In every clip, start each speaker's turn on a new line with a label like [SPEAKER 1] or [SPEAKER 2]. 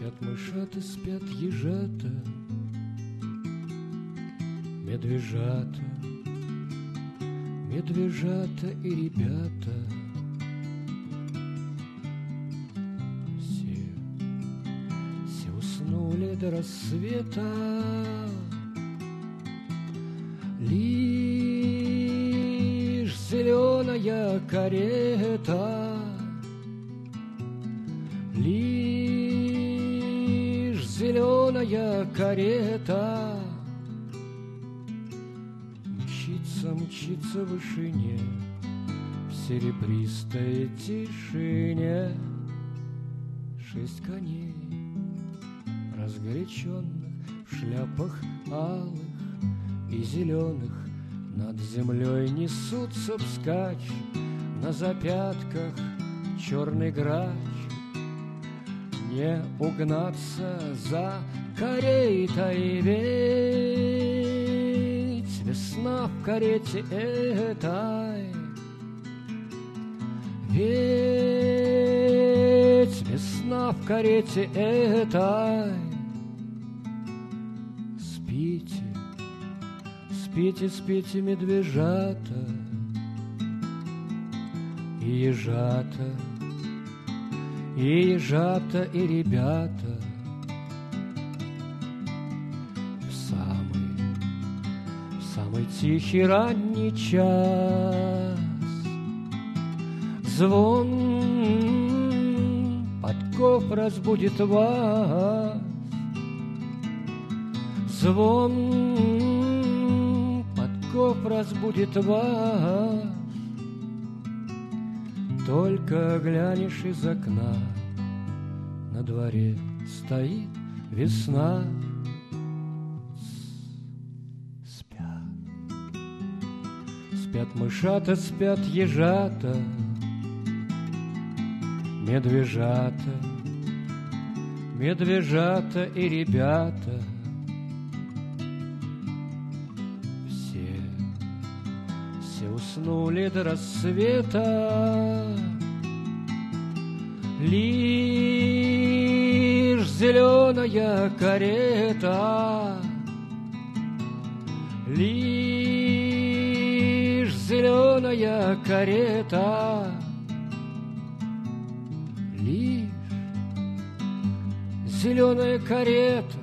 [SPEAKER 1] Спят мышата, спят ежата, медвежата, медвежата и ребята. Все уснули до рассвета. Лишь зеленая карета, лишь зеленая карета мчится, мчится в вышине, в серебристой тишине. 6 коней, разгоряченных, в шляпах алых и зеленых, над землей несутся вскачь, на запятках черный грач. Не угнаться за каретой, ведь весна в карете этой, ведь весна в карете этой. Спите, спите, спите, медвежата и ежата, и ежата, и ребята. В самый тихий ранний час звон подков разбудит вас. Звон подков разбудит вас. Только глянешь из окна, на дворе стоит весна. Спят, спят мышата, спят ежата, медвежата, медвежата и ребята. Все уснули до рассвета. Лишь зеленая карета, лишь зеленая карета, лишь зеленая карета.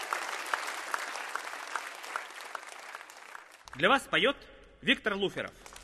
[SPEAKER 2] Для вас поет Виктор Луферов.